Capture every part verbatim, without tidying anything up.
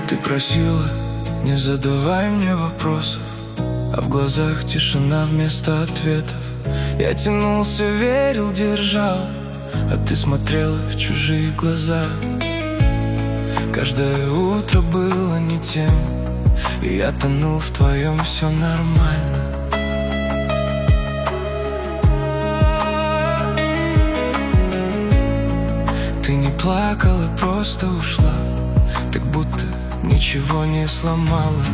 Ты просила, не задавай мне вопросов, а в глазах тишина вместо ответов. Я тянулся, верил, держал, а ты смотрела в чужие глаза. Каждое утро было не тем, и я тонул в твоем «все нормально». Ты не плакала, просто ушла, так будто ничего не сломала.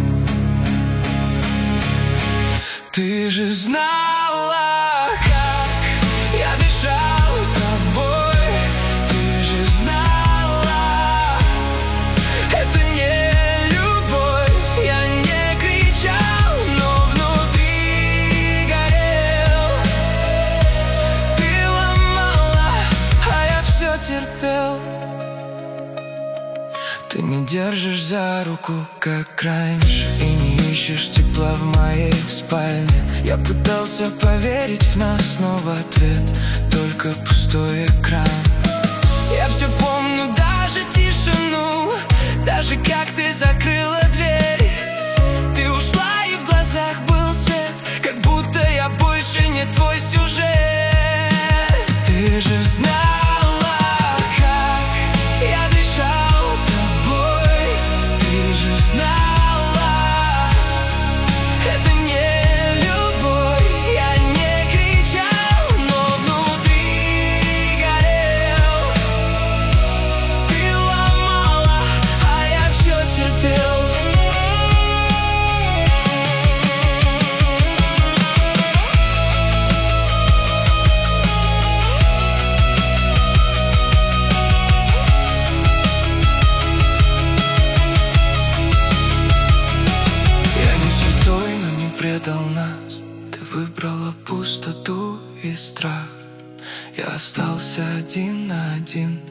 Ты же знала, как я дышал тобой. Ты же знала, это не любовь. Я не кричал, но внутри горел. Ты ломала, а я все терпел. Ты не держишь за руку, как раньше, и не ищешь тепла в моей спальне. Я пытался поверить в нас, но в ответ только пустой экран. Я все помню, даже тишину, даже как ты закрыла дверь. Ты ушла, и в глазах был свет, как будто я больше не твой сюжет. Ты же знала, предал нас, ты выбрала пустоту и страх. Я остался один на один